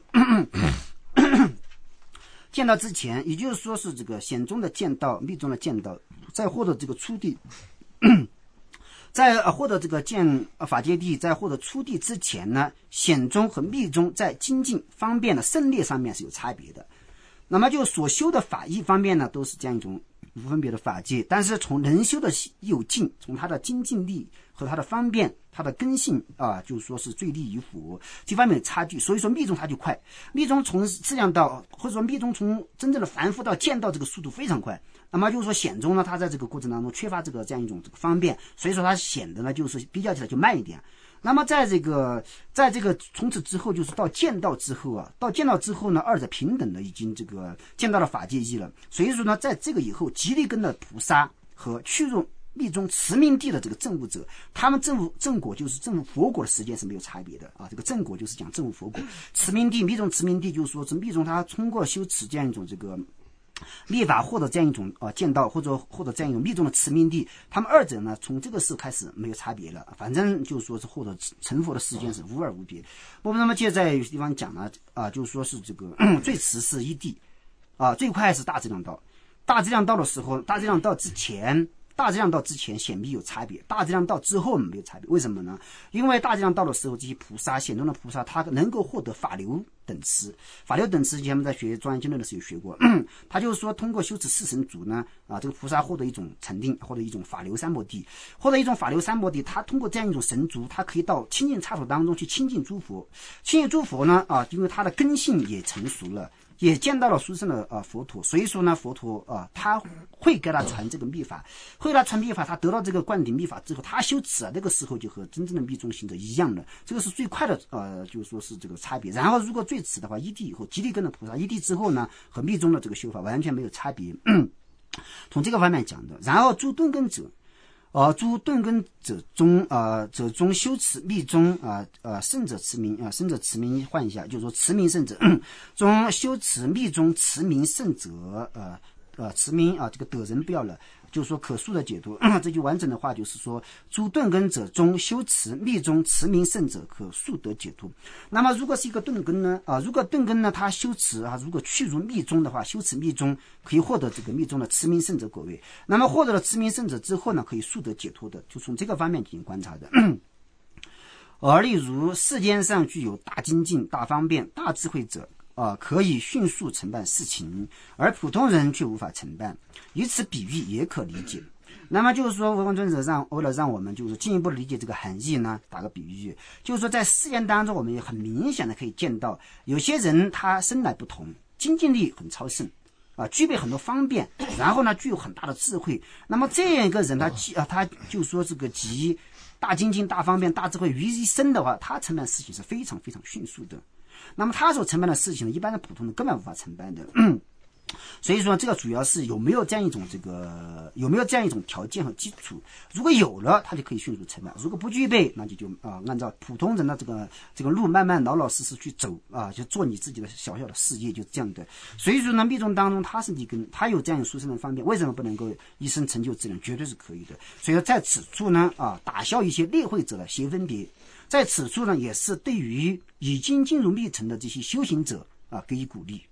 见道之前，也就是说是这个显宗的见道、密宗的见道，在获得这个初地，在获得这个见法界地，在获得初地之前呢，显宗和密宗在精进方便的胜劣上面是有差别的。那么就所修的法义方面呢，都是这样一种无分别的法界，但是从人修的有境，从他的精进力和他的方便，他的根性就是说是最利于佛这方面有差距。所以说密宗它就快，密宗从质量到或者说密宗从真正的凡夫到见到这个速度非常快。那么就是说显宗呢，它在这个过程当中缺乏这样一种这个方便，所以说它显得呢就是比较起来就慢一点。那么在这个从此之后，就是到见道之后到见道之后呢，二者平等的已经这个见到了法界义了。所以说呢，在这个以后，极力根的菩萨和去入密宗持名地的这个证悟者，他们证果就是证悟佛果的时间是没有差别的这个证果就是讲证悟佛果。持名地密宗持名地就是说，密宗他通过修持这样一种这个密法获得这样一种见道，或者获得这样一种密宗的持名地，他们二者呢从这个时候开始没有差别了，反正就是说是获得成佛的时间是无二无别。我们那么接着在有些地方讲呢就是说是这个最迟是一地最快是大质量道。大质量道的时候，大质量道之前显密有差别，大质量道之后没有差别。为什么呢？因为大质量道的时候，这些菩萨显宗的菩萨他能够获得法流等持。法流等持以前我们在学庄严经论的时候有学过他就是说通过修持四神足呢这个菩萨获得一种禅定，获得一种法流三摩地，获得一种法流三摩地，他通过这样一种神足，他可以到清净刹土当中去亲近诸佛。亲近诸佛呢因为他的根性也成熟了，也见到了殊胜的佛陀，所以说呢佛陀他会给他传这个密法，会给他传密法，他得到这个灌顶密法之后，他修持那个时候就和真正的密宗行者一样的，这个是最快的就是说是这个差别。然后如果最迟的话，一地以后极力根的菩萨一地之后呢，和密宗的这个修法完全没有差别从这个方面讲的。然后诸顿根者诸顿根者中修持密宗圣者持名圣者持名换一下，就是说持名圣者中修持密宗持名圣者持名这个得人不要了，就是说可速的解读这句完整的话就是说诸顿根者中修持密宗持名圣者可速得解脱。那么如果是一个顿根呢如果顿根呢他修持如果去入密宗的话，修持密宗可以获得这个密宗的持名圣者果位。那么获得了持名圣者之后呢，可以速得解脱的，就从这个方面进行观察的而例如世间上具有大精进、大方便、大智慧者可以迅速承办事情，而普通人却无法承办。以此比喻也可理解。那么就是说，文尊者为了让我们就是进一步理解这个含义呢，打个比喻，就是说在世间当中，我们也很明显的可以见到，有些人他生来不同，精进力很超胜具备很多方便，然后呢具有很大的智慧。那么这样一个人他就说这个集大精进、大方便、大智慧于一身的话，他承办事情是非常非常迅速的。那么他所承办的事情呢，一般的普通人根本无法承办的所以说这个主要是有没有这样一种条件和基础。如果有了，他就可以迅速承办；如果不具备，那就按照普通人的这个路慢慢老老实实去走就做你自己的小小的事业，就这样的。所以说呢，密宗当中他是一根，他有这样殊胜的方便，为什么不能够一生成就之人？绝对是可以的。所以说在此处呢打消一些劣慧者的邪分别，在此处呢也是对于已经进入密乘的这些修行者给予鼓励。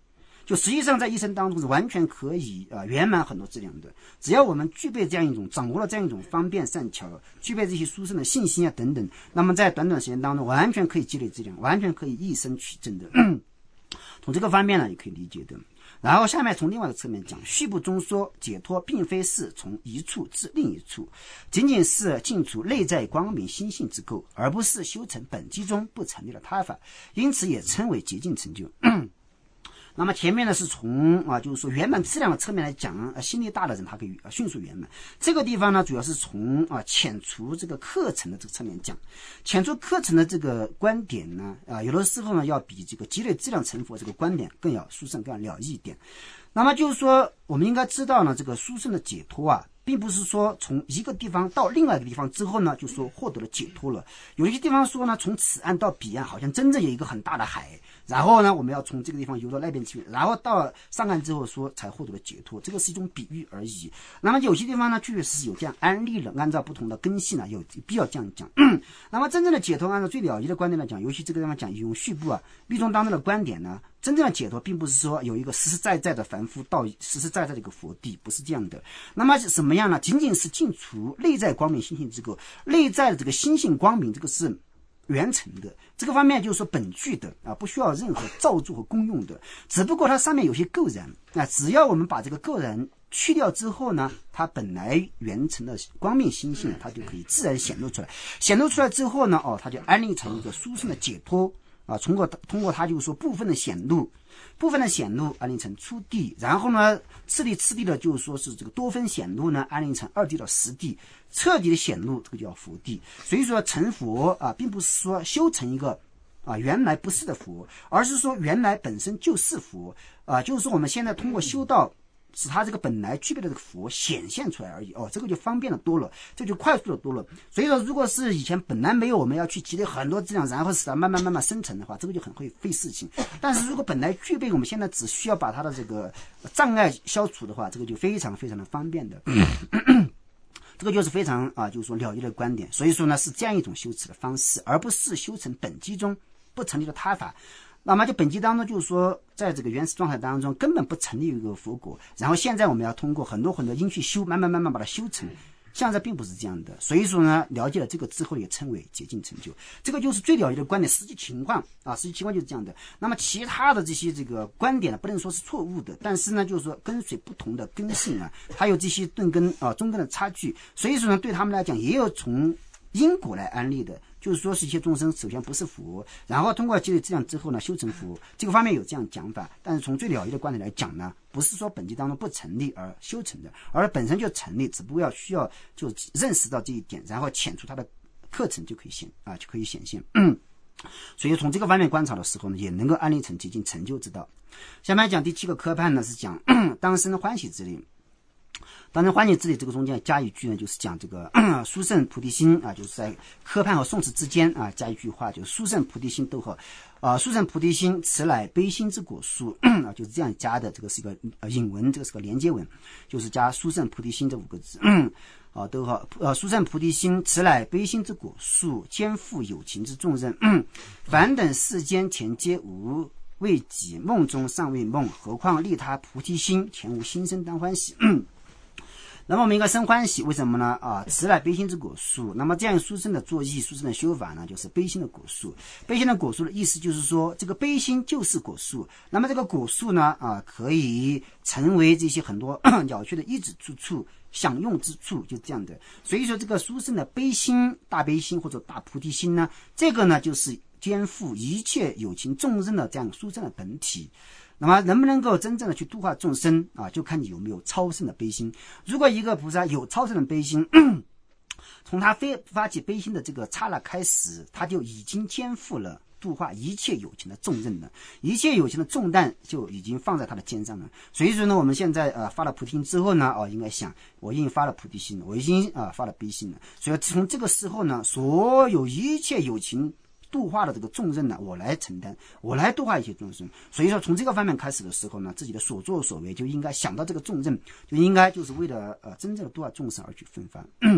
就实际上在一生当中是完全可以圆满很多质量的。只要我们具备这样一种掌握了这样一种方便善巧，具备这些殊胜的信心啊等等，那么在短短时间当中完全可以积累质量，完全可以一生取证的。从这个方面呢也可以理解的。然后下面从另外一个侧面讲，序部中说解脱并非是从一处至另一处，仅仅是尽除内在光明心性之垢，而不是修成本基中不成立的他法，因此也称为捷径成就。那么前面呢是从就是说圆满质量的侧面来讲，心力大的人他可以迅速圆满。这个地方呢主要是从遣除这个课程的这个侧面讲，遣除课程的这个观点呢有的时候呢要比这个积累质量成佛这个观点更要殊胜更要了义一点。那么就是说我们应该知道呢，这个殊胜的解脱并不是说从一个地方到另外一个地方之后呢就说获得了解脱了。有一些地方说呢从此岸到彼岸好像真正有一个很大的海，然后呢我们要从这个地方游到那边去，然后到上岸之后说才获得了解脱，这个是一种比喻而已。那么有些地方呢确实是有这样安利了，按照不同的根系呢有必要这样讲。那么真正的解脱按照最了义的观点来讲，尤其这个地方讲用序部律宗当中的观点呢，真正的解脱并不是说有一个实实在在的凡夫到实实在在的一个佛地，不是这样的。那么什么样呢？仅仅是尽除内在光明心性之垢，内在的这个心性光明，这个是原成的，这个方面就是说本具的不需要任何造作和功用的，只不过它上面有些垢染只要我们把这个垢染去掉之后呢，它本来原成的光明心性它就可以自然显露出来，显露出来之后呢它就安立成一个殊胜的解脱通过它就是说部分的显露安立成初地，然后呢次第的就是说是这个多分显露呢安立成二地到十地，彻底的显露这个叫佛地。所以说成佛并不是说修成一个原来不是的佛，而是说原来本身就是佛就是说我们现在通过修道使他这个本来具备的这个佛显现出来而已这个就方便的多了，这就快速的多了。所以说如果是以前本来没有，我们要去积累很多质量，然后使它慢慢生成的话，这个就很会费事情。但是如果本来具备，我们现在只需要把它的这个障碍消除的话，这个就非常非常的方便的。这个就是非常就是说了义的观点。所以说呢是这样一种修持的方式，而不是修成本基中不成立的他法。那么就本基当中就是说在这个原始状态当中根本不成立一个佛果，然后现在我们要通过很多因去修慢慢把它修成，现在并不是这样的。所以说呢了解了这个之后也称为捷径成就，这个就是最了义的观点。实际情况就是这样的。那么其他的这些这个观点呢不能说是错误的，但是呢就是说跟随不同的根性还有这些顿根中根的差距，所以说呢对他们来讲也有从因果来安立的，就是说是一些众生首先不是佛，然后通过积累质量之后呢修成佛，这个方面有这样讲法。但是从最了义的观点来讲呢，不是说本基当中不成立而修成的，而本身就成立，只不过需要就认识到这一点，然后遣除它的课程就可以显现。所以从这个方面观察的时候呢，也能够安立成捷径成就之道。下面讲第7个科判呢，是讲当生欢喜之理。当然欢喜之理这个中间加一句呢，就是讲这个殊胜菩提心就是在科判和宋词之间加一句话，就是殊胜菩提心逗号殊胜菩提心此乃悲心之果树就是这样加的。这个是一个引文，这个是个连接文，就是加殊胜菩提心这5个字逗号殊胜菩提心此乃悲心之果树，肩负有情之重任凡等世间前皆无，为己梦中尚未梦，何况利他菩提心，前无心生当欢喜那么我们应该生欢喜，为什么呢此乃悲心之果树。那么这样殊胜的作意，殊胜的修法呢，就是悲心的果树。悲心的果树的意思就是说这个悲心就是果树，那么这个果树呢可以成为这些很多鸟雀的依止之处，享用之处，就这样的。所以说这个殊胜的悲心，大悲心或者大菩提心呢，这个呢就是肩负一切有情众生的这样殊胜的本体。那么能不能够真正的去度化众生就看你有没有超胜的悲心。如果一个菩萨有超胜的悲心从他发起悲心的这个刹那开始，他就已经肩负了度化一切有情的重任了，一切有情的重担就已经放在他的肩上了。所以说呢我们现在发了菩提心之后呢应该想我已经发了菩提心了，我已经发了悲心了，所以从这个时候呢所有一切有情度化的这个重任呢我来承担，我来度化一些众生。所以说从这个方面开始的时候呢，自己的所作所为就应该想到这个重任，就应该就是为了真正的度化众生而去奋发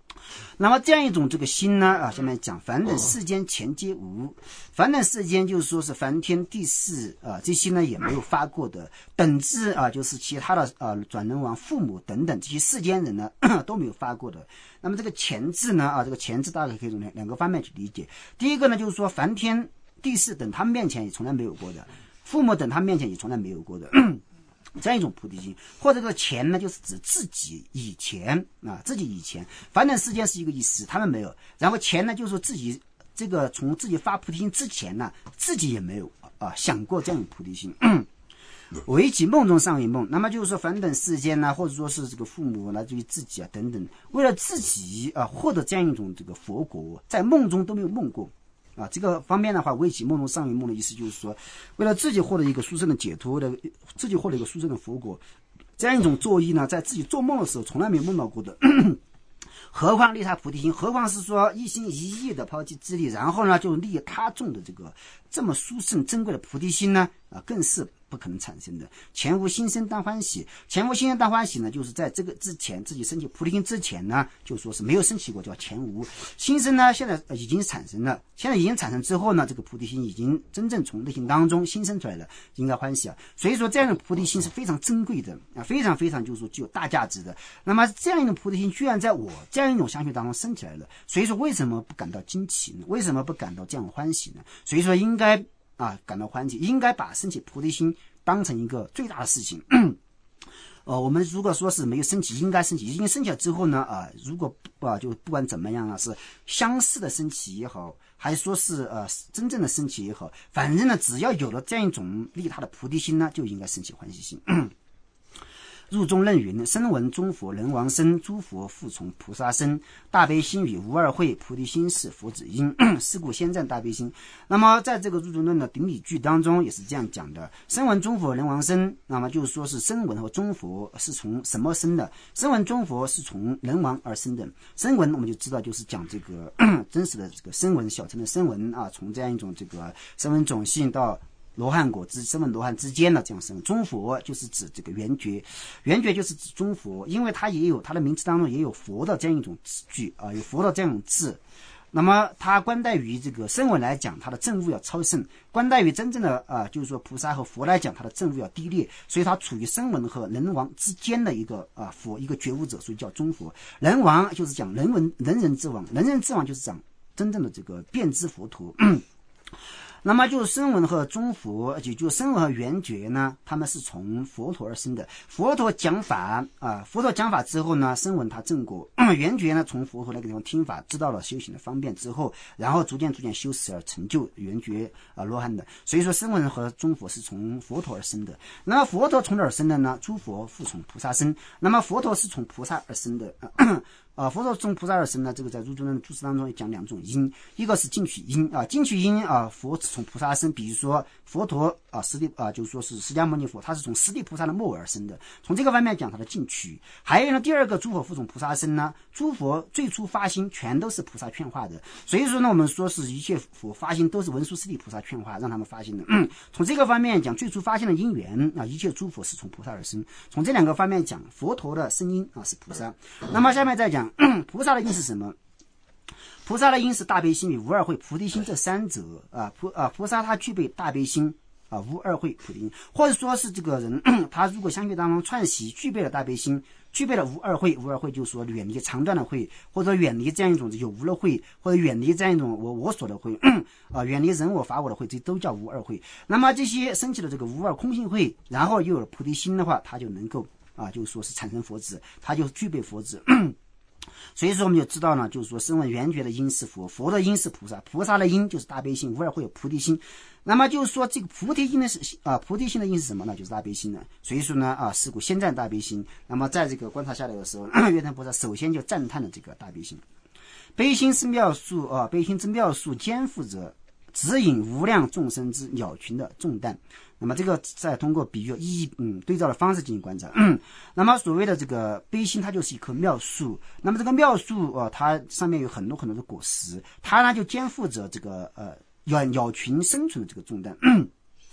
那么这样一种这个心呢下面讲凡等世间前皆无，凡等世间就是说是凡天地势这些呢也没有发过的，等至就是其他的转轮王父母等等这些世间人呢都没有发过的。那么这个前字呢这个前字大概可以从两个方面去理解。第一个呢就是说凡天地势等他们面前也从来没有过的，父母等他们面前也从来没有过的这样一种菩提心。或者这个前呢就是指自己以前自己以前，凡等世间是一个意思，他们没有。然后前呢就是说自己这个从自己发菩提心之前呢自己也没有想过这样的菩提心为己梦中尚为梦。那么就是说凡等世间呢或者说是这个父母来自于自己等等，为了自己获得这样一种这个佛果，在梦中都没有梦过这个方面的话，为己梦中尚为梦的意思就是说，为了自己获得一个殊胜的解脱的，自己获得一个殊胜的佛果，这样一种作意呢，在自己做梦的时候从来没有梦到过的何况利他菩提心，何况是说一心一意的抛弃自利，然后呢就利他众的这个这么殊胜珍贵的菩提心呢更是不可能产生的。前无心生当欢喜，前无心生当欢喜呢，就是在这个之前自己升起菩提心之前呢，就说是没有升起过，叫前无。心生呢现在已经产生了，现在已经产生之后呢，这个菩提心已经真正从内心当中新生出来了，应该欢喜所以说这样的菩提心是非常珍贵的非常非常就是说具有大价值的。那么这样一种菩提心居然在我这样一种相续当中生起来了，所以说为什么不感到惊奇呢？为什么不感到这样欢喜呢？所以说应该感到欢喜，应该把升起菩提心当成一个最大的事情我们如果说是没有升起，应该升起，已经升起来之后呢如果就不管怎么样是相似的升起也好，还是说是真正的升起也好，反正呢只要有了这样一种利他的菩提心呢，就应该升起欢喜心入中论云：声闻中佛人王身，诸佛复从菩萨身，大悲心与无二会，菩提心是佛子因是故先占大悲心。那么在这个入中论的顶礼句当中也是这样讲的，声闻中佛人王身，那么就是说是声闻和中佛是从什么生的？声闻中佛是从人王而生的。声闻我们就知道就是讲这个真实的这个声闻，小乘的声闻从这样一种这个声闻种性到罗汉果之声闻罗汉之间的这样生。中佛就是指这个圆觉，圆觉就是指中佛，因为它也有它的名词当中也有佛的这样一种句有佛的这样一种字。那么它关待于这个声闻来讲，它的证悟要超胜；关待于真正的就是说菩萨和佛来讲，它的证悟要低劣，所以它处于声闻和人王之间的一个佛，一个觉悟者，所以叫中佛。人王就是讲人人之王，人人之王就是讲真正的这个遍知佛陀那么就是声闻和中佛，也就是声闻和缘觉呢，他们是从佛陀而生的。佛陀讲法佛陀讲法之后呢，声闻他证果，缘觉呢从佛陀那个地方听法，知道了修行的方便之后，然后逐渐修持而成就缘觉罗汉的。所以说声闻和中佛是从佛陀而生的。那么佛陀从哪儿生的呢？诸佛复从菩萨生。那么佛陀是从菩萨而生的佛陀从菩萨而生呢，这个在入中论注释当中讲两种因，一个是进取因进取因佛从菩萨而生，比如说佛陀就是说是释迦牟尼佛，他是从释地菩萨的末尾而生的，从这个方面讲他的进取。还有呢，第二个诸佛复从菩萨而生呢，诸佛最初发心全都是菩萨劝化的，所以说呢，我们说是一切佛发心都是文殊师利菩萨劝化让他们发心的从这个方面讲，最初发心的因缘一切诸佛是从菩萨而生。从这两个方面讲，佛陀的声音是菩萨。那么下面再讲菩萨的因是什么？菩萨的因是大悲心与无二会菩提心这三者菩萨他具备大悲心无二会菩提心，或者说是这个人他如果相续当中串习具备了大悲心，具备了无二会，无二会就是说远离长短的会，或者远离这样一种有无的会，或者远离这样一种我所的会远离人我法我的会，这都叫无二会。那么这些升起的这个无二空性会，然后又有了菩提心的话，他就能够就是说是产生佛子，他就具备佛子所以说我们就知道呢，就是说声闻缘觉的因是佛，佛的因是菩萨，菩萨的因就是大悲心，无二会有菩提心。那么就是说这个菩提心的菩提心的因是什么呢？就是大悲心呢。所以说呢是故先赞大悲心。那么在这个观察下来的时候月坛菩萨首先就赞叹了这个大悲心。悲心是妙数悲心之妙数肩负着指引无量众生之鸟群的重担。那么这个再通过比喻意义对照的方式进行观察那么所谓的这个悲心，它就是一棵妙树。那么这个妙树它上面有很多很多的果实，它呢就肩负着这个鸟群生存的这个重担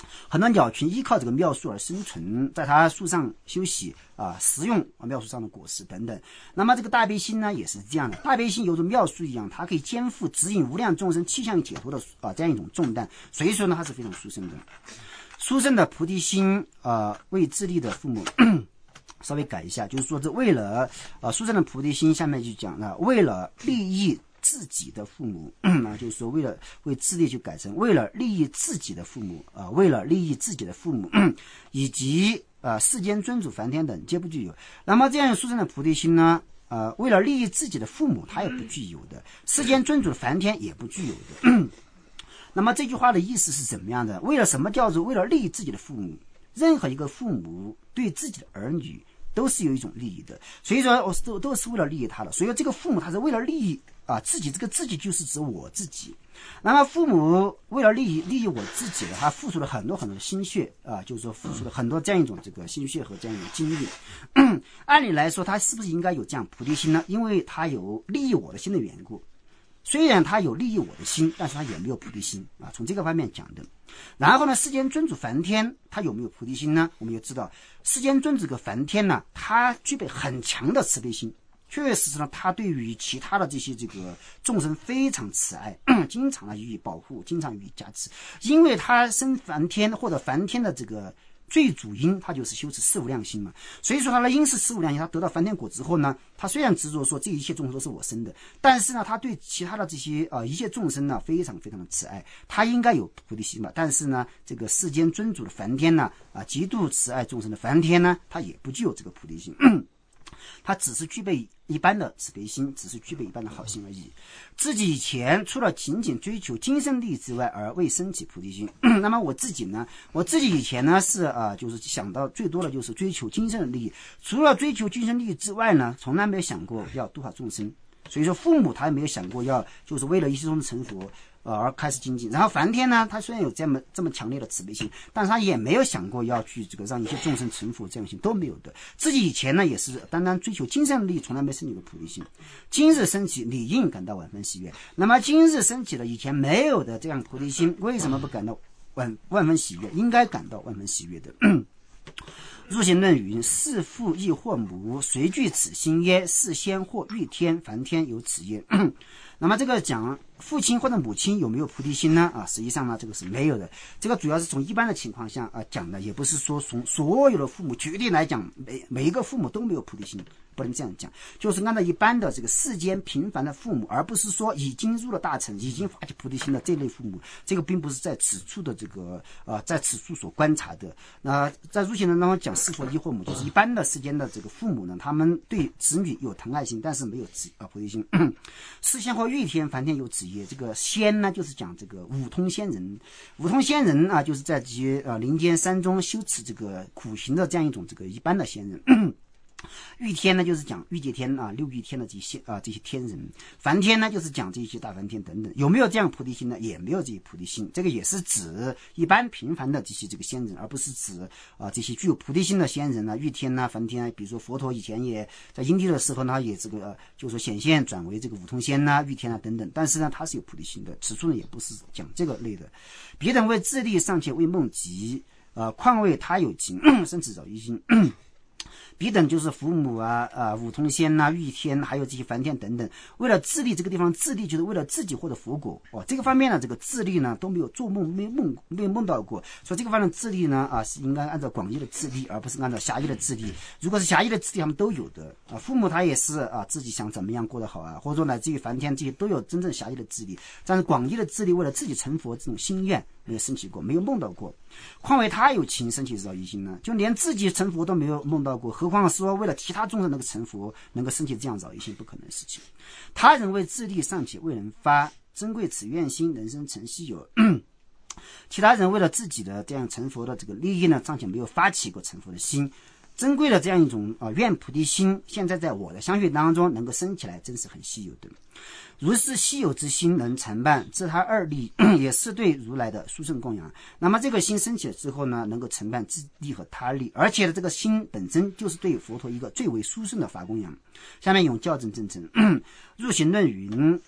很多鸟群依靠这个妙树而生存，在它树上休息食用妙树上的果实等等。那么这个大悲心呢也是这样的，大悲心犹如妙树一样，它可以肩负指引无量众生趋向解脱的这样一种重担，所以说呢它是非常殊胜的。殊胜的菩提心为自利的父母稍微改一下，就是说这为了殊胜的菩提心，下面就讲了为了利益自己的父母就是说为自利就改成为了利益自己的父母为了利益自己的父母以及世间尊主梵天等皆不具有。那么这样殊胜的菩提心呢为了利益自己的父母他也不具有的，世间尊主的梵天也不具有的那么这句话的意思是怎么样的？为了什么叫做为了利益自己的父母？任何一个父母对自己的儿女都是有一种利益的，所以说都是为了利益他的。所以说这个父母他是为了利益自己，这个自己就是指我自己。那么父母为了利益我自己的，他付出了很多很多的心血就是说付出了很多这样一种这个心血和这样一种精力按理来说他是不是应该有这样菩提心呢？因为他有利益我的心的缘故，虽然他有利益我的心，但是他也没有菩提心从这个方面讲的。然后呢，世间尊主梵天他有没有菩提心呢？我们就知道世间尊主这个梵天呢，他具备很强的慈悲心，确确实实呢，他对于其他的这些这个众生非常慈爱经常的予以保护，经常予以加持。因为他生梵天或者梵天的这个最主因，他就是修持四无量心嘛，所以说他的因是四无量心。他得到梵天果之后呢，他虽然执着说这一切众生都是我生的，但是呢，他对其他的这些一切众生呢，非常非常的慈爱，他应该有菩提心嘛。但是呢，这个世间尊主的梵天呢，极度慈爱众生的梵天呢，他也不具有这个菩提心他只是具备一般的慈悲心，只是具备一般的好心而已。自己以前除了仅仅追求今生利益之外，而未升起菩提心那么我自己以前呢是就是想到最多的就是追求今生的利益，除了追求今生利益之外呢，从来没有想过要度化众生。所以说父母他也没有想过要就是为了一切众生成佛而开始精进。然后梵天呢，他虽然有这么强烈的慈悲心，但是他也没有想过要去这个让一切众生成佛，这样心都没有的。自己以前呢也是单单追求今生利益，从来没升起过菩提心。今日升起，理应感到万分喜悦。那么今日升起了以前没有的这样菩提心，为什么不感到万分喜悦？应该感到万分喜悦的入行论云：是父亦或母，谁具此心耶？是先或欲天，梵天有此耶那么这个讲父亲或者母亲有没有菩提心呢？实际上呢，这个是没有的。这个主要是从一般的情况下讲的，也不是说从所有的父母举例来讲，每一个父母都没有菩提心，不能这样讲。就是按照一般的这个世间平凡的父母，而不是说已经入了大乘、已经发起菩提心的这类父母。这个并不是在此处的这个在此处所观察的。那在入行论当中讲是否亦或母，就是一般的世间的这个父母呢，他们对子女有疼爱心，但是没有菩提心。是先或欲天，梵天有此耶。这个仙呢，就是讲这个五通仙人。五通仙人就是在这些林间山中修持这个苦行的这样一种这个一般的仙人。欲天呢，就是讲欲界天六欲天的这些天人。梵天呢，就是讲这些大梵天等等。有没有这样菩提心呢？也没有这些菩提心。这个也是指一般平凡的这些这个仙人，而不是指这些具有菩提心的仙人欲天梵天。比如说佛陀以前也在因地的时候呢，也这个就是说显现转为这个五通仙欲天等等。但是呢，他是有菩提心的。此处呢，也不是讲这个类的。别等为自利，尚且为梦极况为他有情生此扰一心彼等就是父母五通仙欲天还有这些梵天等等，为了自利，这个地方自利就是为了自己获得佛果这个方面呢，这个自利呢都没有做梦，没有梦到过。所以这个方面自利呢是应该按照广义的自利，而不是按照狭义的自利。如果是狭义的自利，他们都有的父母他也是自己想怎么样过得好或者说乃至于梵天这些都有真正狭义的自利，但是广义的自利为了自己成佛这种心愿没有升起过，没有梦到过。况为他有情升起扰一心呢？就连自己成佛都没有梦到过，何况说为了其他众生能够成佛，能够升起这样扰一心，不可能的事情。他人为自利尚且未能发，珍贵此愿心，人生诚稀有其他人为了自己的这样成佛的这个利益呢，尚且没有发起过成佛的心，珍贵的这样一种愿菩提心，现在在我的相续当中能够升起来，真是很稀有的。如是稀有之心能承办，自他二利也是对如来的殊胜供养。那么这个心升起了之后呢，能够承办自利和他利，而且这个心本身就是对佛陀一个最为殊胜的法供养。下面用校正正称入行论云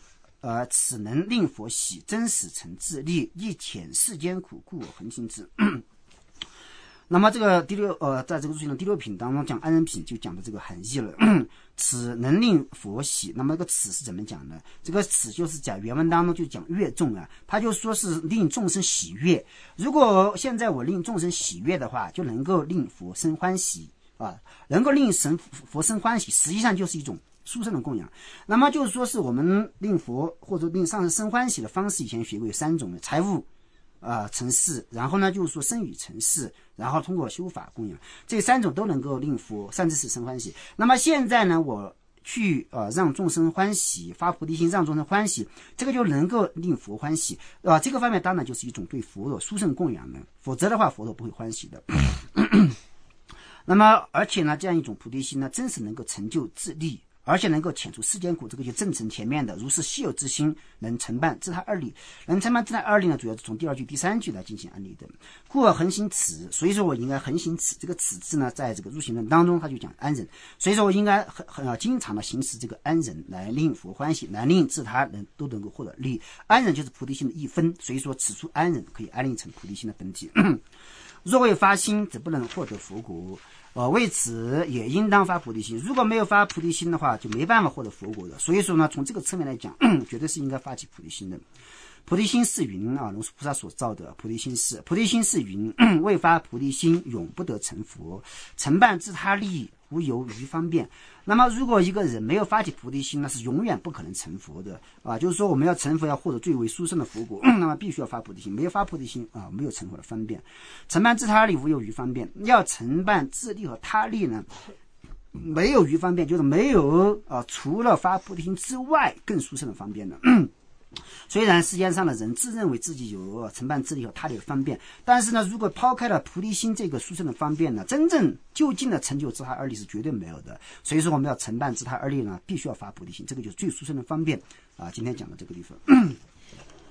此能令佛喜，真实成自利，亦遣世间苦，故我恒行之。那么这个在这个入行的第六品当中讲安忍品就讲的这个含义了。此能令佛喜，那么这个此是怎么讲呢？这个此就是讲原文当中就讲悦众啊，他就说是令众生喜悦。如果现在我令众生喜悦的话，就能够令佛生欢喜啊，能够令佛生欢喜，实际上就是一种殊胜的供养。那么就是说是我们令佛或者令上师生欢喜的方式，以前学过有3种的：财物成事，然后呢就是说身语成事，然后通过修法供养，这3种都能够令佛善知识生欢喜。那么现在呢，我去让众生欢喜，发菩提心让众生欢喜，这个就能够令佛欢喜这个方面当然就是一种对佛的殊胜供养了，否则的话佛陀不会欢喜的。那么而且呢，这样一种菩提心呢，真是能够成就自利，而且能够遣除世间苦，这个就正成前面的如是稀有之心，能承办自他2利。能承办自他2利呢，主要是从第2句第3句来进行安利的。故而恒行此，所以说我应该恒行此。这个此字呢，在这个入行论当中，他就讲安忍，所以说我应该很经常的行使这个安忍，来令佛欢喜，来令自他人都能够获得利益。安忍就是菩提心的一分，所以说此处安忍可以安立成菩提心的本体。若未发心，则不能获得佛果。为此也应当发菩提心。如果没有发菩提心的话，就没办法获得佛果的。所以说呢，从这个侧面来讲，绝对是应该发起菩提心的。菩提心是云啊，龙树菩萨所造的菩提心是云，未发菩提心，永不得成佛。承办自他利益，无由于方便。那么如果一个人没有发起菩提心，那是永远不可能成佛的就是说我们要成佛，要获得最为殊胜的佛果那么必须要发菩提心，没有发菩提心没有成佛的方便。承办自他利，无由于方便。要承办自利和他利呢，没有于方便，就是没有除了发菩提心之外更殊胜的方便的。虽然世界上的人自认为自己有承办自利和他利的方便，但是呢，如果抛开了菩提心这个殊胜的方便呢，真正就近的成就自他2利是绝对没有的。所以说我们要承办自他2利呢，必须要发菩提心，这个就是最殊胜的方便今天讲到这个地方。